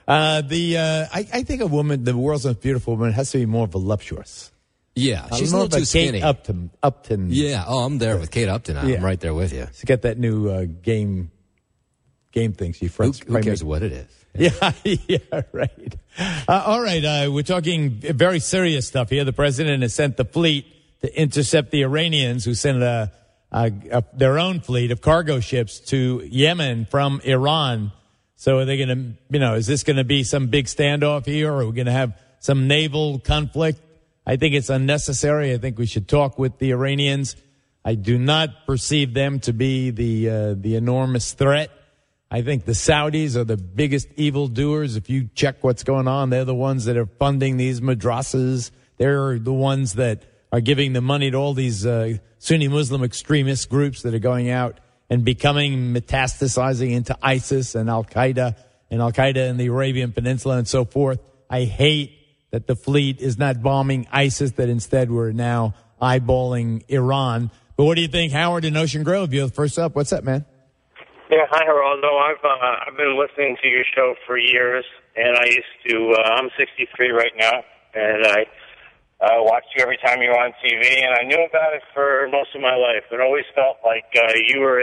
I think a woman, the world's most beautiful woman, has to be more voluptuous. Yeah, she's a little too skinny. Kate Upton. Yeah, I'm there with Kate Upton. I'm right there with you. She's got that new game thing. She fronts. Who cares what it is? Yeah, right. All right, we're talking very serious stuff here. The president has sent the fleet to intercept the Iranians who sent their own fleet of cargo ships to Yemen from Iran. So are they going to, is this going to be some big standoff here, or are we going to have some naval conflict? I think it's unnecessary. I think we should talk with the Iranians. I do not perceive them to be the enormous threat. I think the Saudis are the biggest evildoers. If you check what's going on, they're the ones that are funding these madrasas. They're the ones that are giving the money to all these Sunni Muslim extremist groups that are going out and metastasizing into ISIS and Al-Qaeda in the Arabian Peninsula and so forth. I hate that the fleet is not bombing ISIS, that instead we're now eyeballing Iran. But what do you think, Howard in Ocean Grove? You're the first up. What's up, man? Yeah, hi, Geraldo. I've been listening to your show for years, and I used to. I'm 63 right now, and I watched you every time you were on TV, and I knew about it for most of my life. It always felt like you were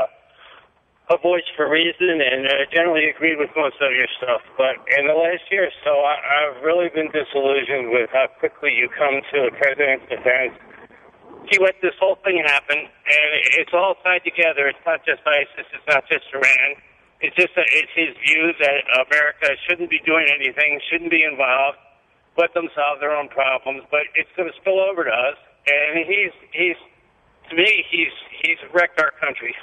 a voice for reason, and generally agreed with most of your stuff. But in the last year or so, I've really been disillusioned with how quickly you come to the president's defense. He let this whole thing happen, and it's all tied together. It's not just ISIS. It's not just Iran. It's just it's his view that America shouldn't be doing anything, shouldn't be involved, let them solve their own problems. But it's going to spill over to us, and he's to me, he's wrecked our country.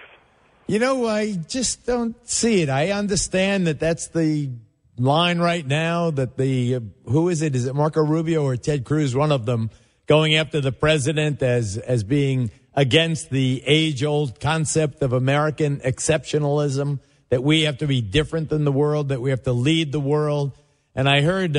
I just don't see it. I understand that that's the line right now, that who is it? Is it Marco Rubio or Ted Cruz? One of them going after the president as being against the age-old concept of American exceptionalism, that we have to be different than the world, that we have to lead the world. And I heard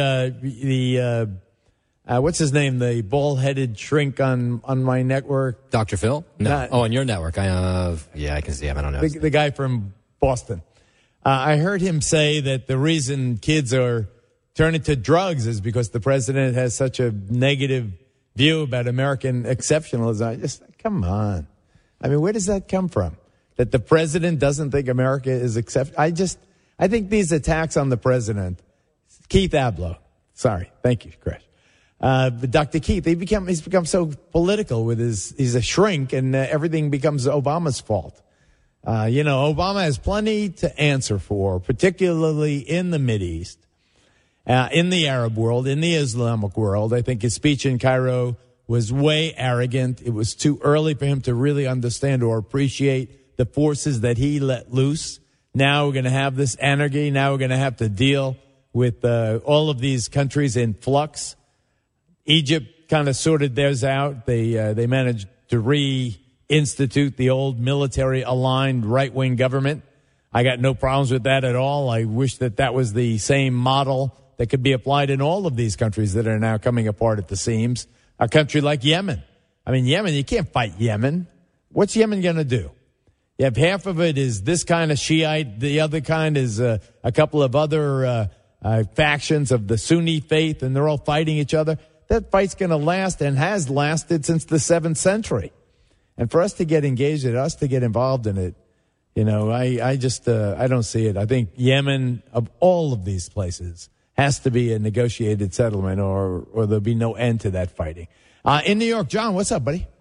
what's his name, the bald-headed shrink on my network? Dr. Phil? No. On your network. I can see him. I don't know. The guy from Boston. I heard him say that the reason kids are turning to drugs is because the president has such a negative view about American exceptionalism. Come on. I mean, where does that come from? That the president doesn't think America is exceptional? I think these attacks on the president, Keith Abloh, sorry, thank you, Chris. Dr. Keith, he's become so political with he's a shrink, and everything becomes Obama's fault. Obama has plenty to answer for, particularly in the Mideast. In the Arab world, in the Islamic world. I think his speech in Cairo was way arrogant. It was too early for him to really understand or appreciate the forces that he let loose. Now we're going to have this anarchy. Now we're going to have to deal with all of these countries in flux. Egypt kind of sorted theirs out. They managed to reinstitute the old military-aligned right-wing government. I got no problems with that at all. I wish that was the same model that could be applied in all of these countries that are now coming apart at the seams. A country like Yemen. I mean, Yemen, you can't fight Yemen. What's Yemen going to do? You have half of it is this kind of Shiite. The other kind is a couple of other factions of the Sunni faith, and they're all fighting each other. That fight's going to last and has lasted since the 7th century. And for us to get engaged in it, us to get involved in it, I don't see it. I think Yemen, of all of these places, has to be a negotiated settlement or there'll be no end to that fighting. In New York, John, what's up, buddy?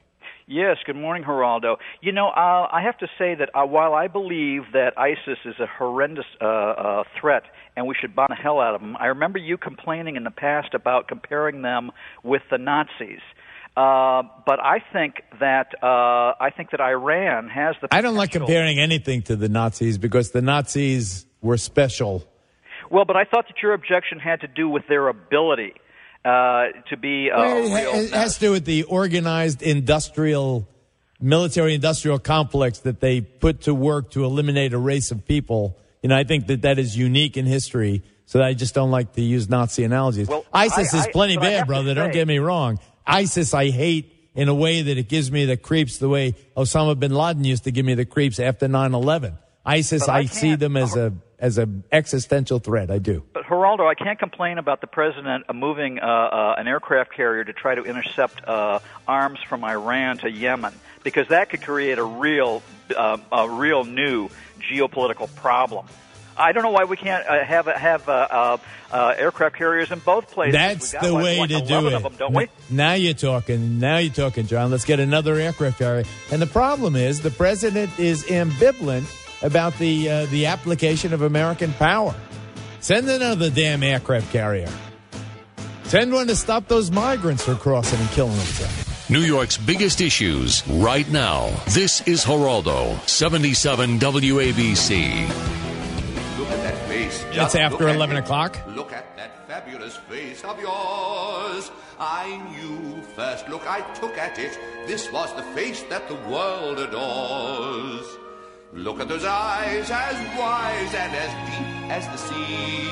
Yes, good morning, Geraldo. You know, I have to say that while I believe that ISIS is a horrendous threat and we should bomb the hell out of them, I remember you complaining in the past about comparing them with the Nazis. But I think that Iran has the potential. I don't like comparing anything to the Nazis because the Nazis were special. Well, but I thought that your objection had to do with their ability to be it has to do with the organized military-industrial complex that they put to work to eliminate a race of people. You know, I think that is unique in history, so I just don't like to use Nazi analogies. Well, ISIS is plenty bad, brother. Don't get me wrong. ISIS I hate in a way that it gives me the creeps the way Osama bin Laden used to give me the creeps after 9/11. ISIS, I see them as an existential threat. I do. But Geraldo, I can't complain about the president moving an aircraft carrier to try to intercept arms from Iran to Yemen, because that could create a real new geopolitical problem. I don't know why we can't have aircraft carriers in both places. That's the way to do it. Of them, don't we? Now you're talking, John. Let's get another aircraft carrier. And the problem is the president is ambivalent about the application of American power. Send another damn aircraft carrier. Send one to stop those migrants from crossing and killing themselves. New York's biggest issues right now. This is Geraldo, 77 WABC. Look at that face. It's after 11 o'clock. Look at that fabulous face of yours. I knew first look I took at it. This was the face that the world adores. Look at those eyes, as wise and as deep as the sea.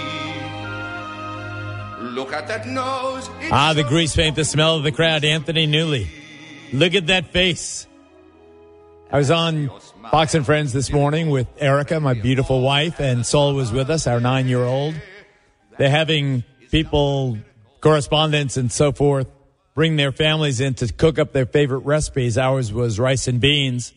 Look at that nose. The grease paint, the smell of the crowd. Anthony Newley. Look at that face. I was on Fox and Friends this morning with Erica, my beautiful wife, and Saul was with us, our 9-year-old. They're having people, correspondents and so forth, bring their families in to cook up their favorite recipes. Ours was rice and beans.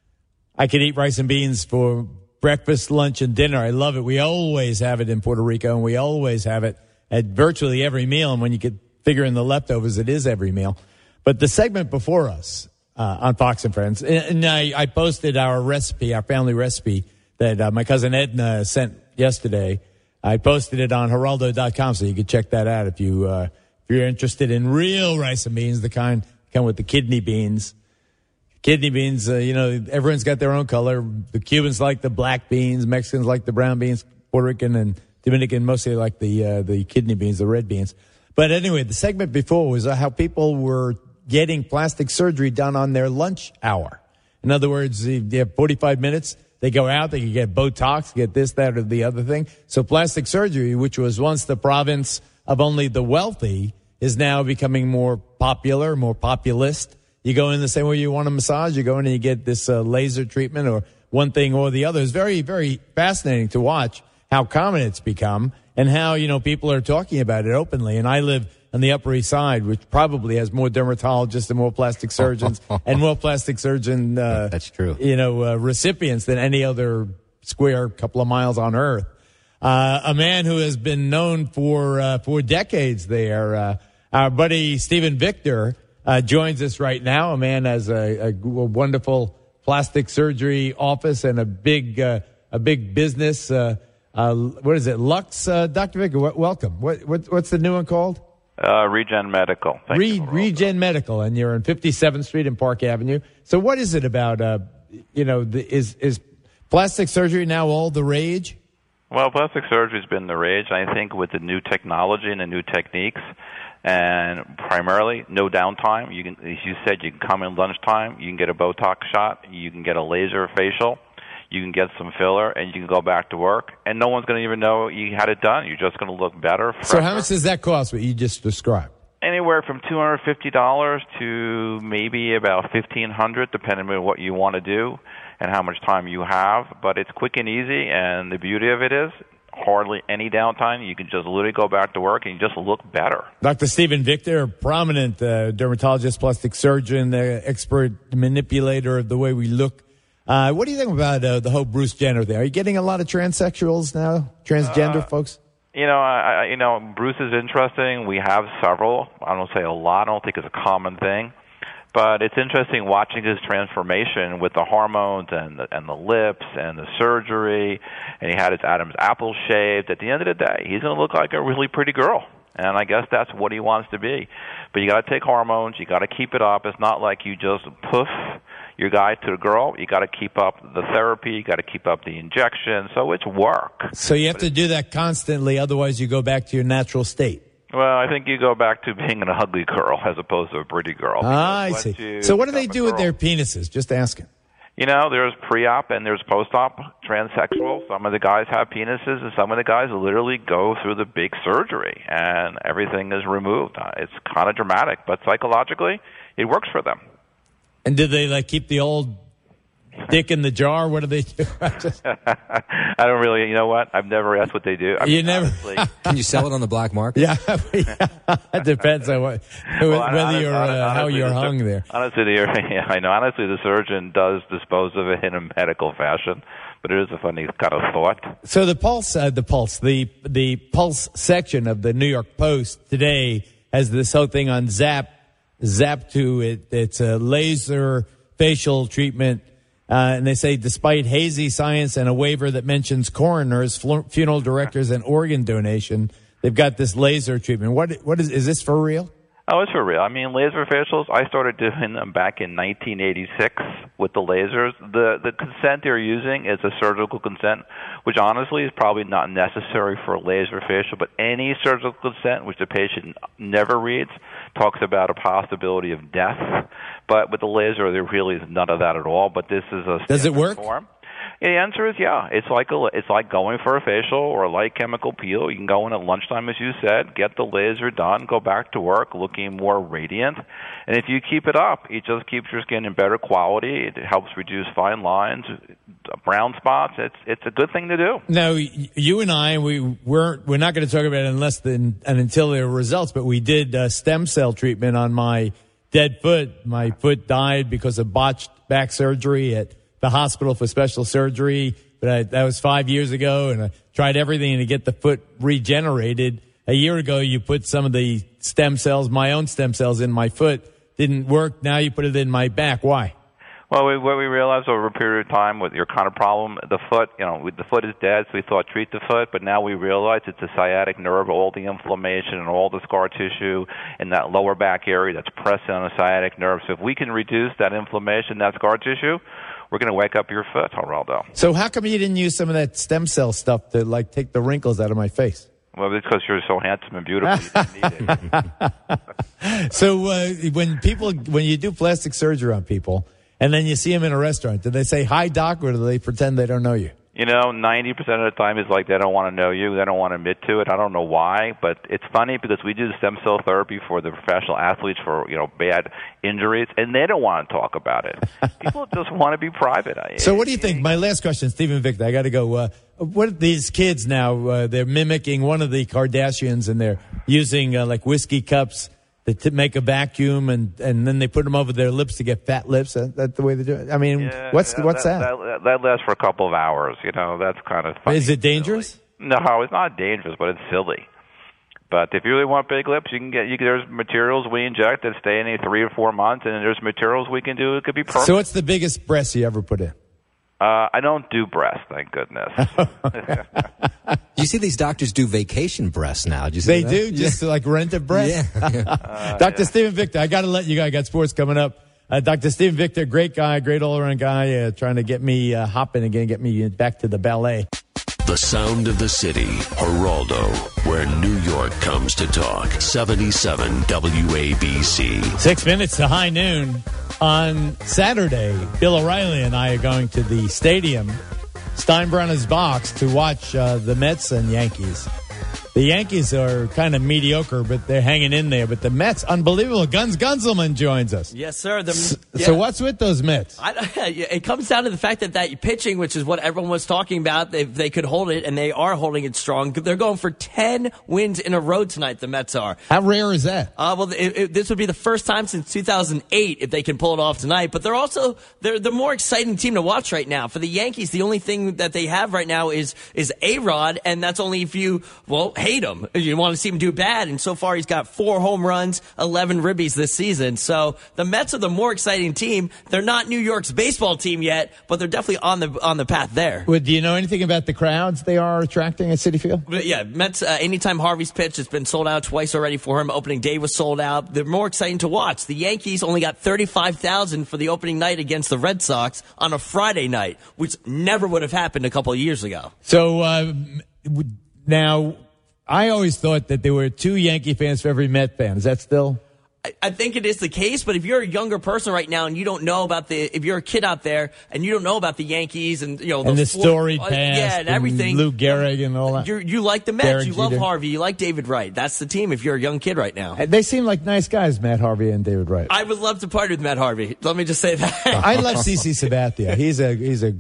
I could eat rice and beans for breakfast, lunch, and dinner. I love it. We always have it in Puerto Rico, and we always have it at virtually every meal. And when you could figure in the leftovers, it is every meal. But the segment before us on Fox and Friends, and I posted our recipe, our family recipe that my cousin Edna sent yesterday. I posted it on Geraldo.com, so you can check that out if you're interested in real rice and beans, the kind come with the kidney beans. Kidney beans, everyone's got their own color. The Cubans like the black beans, Mexicans like the brown beans, Puerto Rican and Dominican mostly like the kidney beans, the red beans. But anyway, the segment before was how people were getting plastic surgery done on their lunch hour. In other words, they have 45 minutes. They go out, they can get Botox, get this, that, or the other thing. So plastic surgery, which was once the province of only the wealthy, is now becoming more popular, more populist. You go in the same way you want a massage. You go in and you get this laser treatment or one thing or the other. It's very, very fascinating to watch how common it's become and how, people are talking about it openly. And I live on the Upper East Side, which probably has more dermatologists and more plastic surgeons and more plastic surgeon that's true. Recipients than any other square couple of miles on Earth. A man who has been known for decades there, our buddy Stephen Victor, joins us right now. A man has a wonderful plastic surgery office and a big business. What is it? Lux, Dr. Victor, welcome. What's the new one called? Regen Medical. Regen Medical, and you're on 57th Street and Park Avenue. So what is it about, is plastic surgery now all the rage? Well, plastic surgery's been the rage. I think with the new technology and the new techniques, and primarily no downtime. You can, as you said, you can come in lunchtime, you can get a Botox shot, you can get a laser facial, you can get some filler, and you can go back to work, and no one's going to even know you had it done. You're just going to look better. Fresher. So how much does that cost, what you just described? Anywhere from $250 to maybe about $1,500, depending on what you want to do and how much time you have. But it's quick and easy, and the beauty of it is hardly any downtime. You can just literally go back to work and you just look better. Dr. Stephen Victor, a prominent dermatologist, plastic surgeon, expert manipulator of the way we look. What do you think about the whole Bruce Jenner thing? Are you getting a lot of transsexuals now, transgender folks? Bruce is interesting. We have several. I don't say a lot. I don't think it's a common thing. But it's interesting watching his transformation with the hormones and the lips and the surgery, and he had his Adam's apple shaved. At the end of the day, he's going to look like a really pretty girl, and I guess that's what he wants to be. But you got to take hormones. You got to keep it up. It's not like you just poof your guy to the girl. You got to keep up the therapy. You got to keep up the injection. So it's work. So you have to do that constantly, otherwise you go back to your natural state. Well, I think you go back to being an ugly girl as opposed to a pretty girl. I see. So what do they do with their penises? Just asking. You know, there's pre-op and there's post-op transsexual. Some of the guys have penises, and some of the guys literally go through the big surgery, and everything is removed. It's kind of dramatic, but psychologically, it works for them. And did they keep the old dick in the jar? What do they do? I don't really, you know what? I've never asked what they do. Honestly, Can you sell it on the black market? Yeah, it depends on whether you're how you're hung there. Honestly, I know. Honestly, the surgeon does dispose of it in a medical fashion, but it is a funny kind of thought. So the Pulse section of the New York Post today has this whole thing on Zap2. It's a laser facial treatment. And they say, despite hazy science and a waiver that mentions coroners, funeral directors, and organ donation, they've got this laser treatment. What is this for real? Oh, it's for real. I mean, laser facials, I started doing them back in 1986 with the lasers. The consent they're using is a surgical consent, which honestly is probably not necessary for a laser facial, but any surgical consent, which the patient never reads, talks about a possibility of death. But with the laser, there really is none of that at all. But this is a Does it work? Form. The answer is yeah. It's like going for a facial or a light chemical peel. You can go in at lunchtime, as you said, get the laser done, go back to work looking more radiant. And if you keep it up, it just keeps your skin in better quality. It helps reduce fine lines, brown spots. It's a good thing to do. Now, you and I, we're not going to talk about it until there are results. But we did stem cell treatment on my dead foot. My foot died because of botched back surgery at the hospital for special surgery, but that was 5 years ago, and I tried everything to get the foot regenerated. A year ago, you put some of the stem cells, my own stem cells, in my foot. Didn't work. Now you put it in my back. Why? Well, what we realized over a period of time with your kind of problem, the foot, the foot is dead, so we thought treat the foot, but now we realize it's a sciatic nerve, all the inflammation and all the scar tissue in that lower back area that's pressing on the sciatic nerve. So if we can reduce that inflammation, that scar tissue, we're going to wake up your foot, Geraldo. So how come you didn't use some of that stem cell stuff to take the wrinkles out of my face? Well, it's because you're so handsome and beautiful. You didn't need it. So when you do plastic surgery on people, and then you see them in a restaurant, do they say, "Hi, doc," or do they pretend they don't know you? 90% of the time it's like they don't want to know you. They don't want to admit to it. I don't know why, but it's funny because we do stem cell therapy for the professional athletes for, bad injuries, and they don't want to talk about it. People just want to be private. So what do you think? My last question, Stephen Victor, I got to go. What are these kids now? They're mimicking one of the Kardashians, and they're using whiskey cups to make a vacuum, and then they put them over their lips to get fat lips. That's the way they do it. I mean, what's that? That lasts for a couple of hours. That's kind of funny. Is it dangerous? No, it's not dangerous, but it's silly. But if you really want big lips, there's materials we inject that stay in 3 or 4 months, and there's materials we can do. It could be perfect. So what's the biggest breast you ever put in? I don't do breasts, thank goodness. You see these doctors do vacation breasts now. Do you see that? Do, just to rent a breast? Yeah. Dr. Stephen Victor, I got to let you go. I got sports coming up. Dr. Stephen Victor, great guy, great all-around guy, trying to get me hopping again, get me back to the ballet. The sound of the city, Geraldo, where New York comes to talk. 77 WABC. 6 minutes to high noon. On Saturday, Bill O'Reilly and I are going to the stadium, Steinbrenner's box, to watch the Mets and Yankees. The Yankees are kind of mediocre, but they're hanging in there. But the Mets, unbelievable. Guns Gunzelman joins us. Yes, sir. So what's with those Mets? It comes down to the fact that pitching, which is what everyone was talking about, if they could hold it, and they are holding it strong. They're going for 10 wins in a row tonight, the Mets are. How rare is that? This would be the first time since 2008 if they can pull it off tonight. But they're the more exciting team to watch right now. For the Yankees, the only thing that they have right now is A-Rod, and that's only if you, hate him. You want to see him do bad. And so far, he's got 4 home runs, 11 ribbies this season. So the Mets are the more exciting team. They're not New York's baseball team yet, but they're definitely on the path there. Well, do you know anything about the crowds they are attracting at Citi Field? But yeah, Mets, anytime Harvey's pitched, it's been sold out twice already for him. Opening day was sold out. They're more exciting to watch. The Yankees only got 35,000 for the opening night against the Red Sox on a Friday night, which never would have happened a couple of years ago. So now, I always thought that there were 2 Yankee fans for every Met fan. Is that still? I think it is the case, but if you're a younger person right now and you don't know about if you're a kid out there and you don't know about the Yankees and the storied past, and everything, Lou Gehrig and all that, you like the Mets, Derek you love Jeter. Harvey, you like David Wright. That's the team. If you're a young kid right now, They seem like nice guys, Matt Harvey and David Wright. I would love to party with Matt Harvey. Let me just say that. I love CC Sabathia. He's a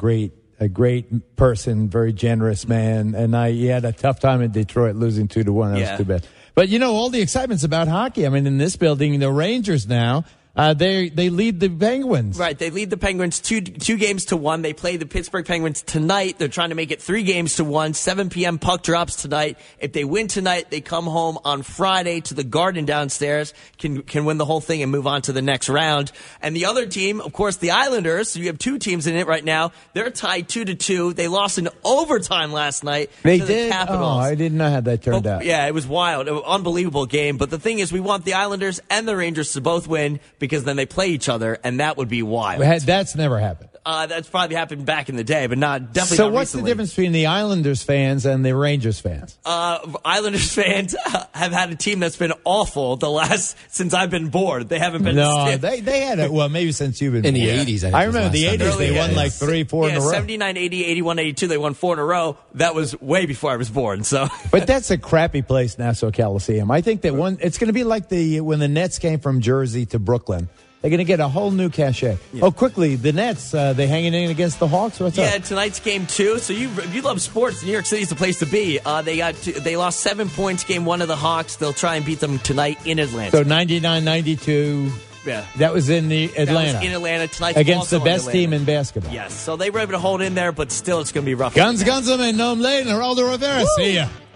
great person, very generous man, and he had a tough time in Detroit, losing 2-1. That was too bad. But all the excitement's about hockey. I mean, in this building, the Rangers now. They lead the Penguins. Right, they lead the Penguins 2 games to 1. They play the Pittsburgh Penguins tonight. They're trying to make it 3 games to 1. 7 p.m. puck drops tonight. If they win tonight, they come home on Friday to the Garden downstairs, can win the whole thing and move on to the next round. And the other team, of course, the Islanders. So you have 2 teams in it right now. They're tied 2-2. They lost in overtime last night to the Capitals. Oh, I didn't know how that turned out. Yeah, it was wild. It was an unbelievable game. But the thing is, we want the Islanders and the Rangers to both win, because then they play each other, and that would be wild. That's never happened. That's probably happened back in the day, but definitely so not what's recently. the difference between the Islanders fans and the Rangers fans? Islanders fans have had a team that's been awful since I've been born. They haven't been. No, they had it. Well, maybe since you've been in born. the 80s. I remember the 80s. They won like 3-4 in a row. 79, 80, 81, 82. They won 4 in a row. That was way before I was born. So, but that's a crappy place, Nassau Coliseum. I think that it's going to be like when the Nets came from Jersey to Brooklyn. They're going to get a whole new cachet. Yeah. Oh, quickly, the Nets, they hanging in against the Hawks? What's up? Yeah, tonight's game 2. So if you love sports, New York City's the place to be. They lost 7 points game 1 of the Hawks. They'll try and beat them tonight in Atlanta. So 99-92. Yeah. That was in Atlanta. That was in Atlanta tonight. Against the best team in basketball. Yes. So they were able to hold in there, but still it's going to be rough. Guns, and Noam Laden, Geraldo Rivera. See ya.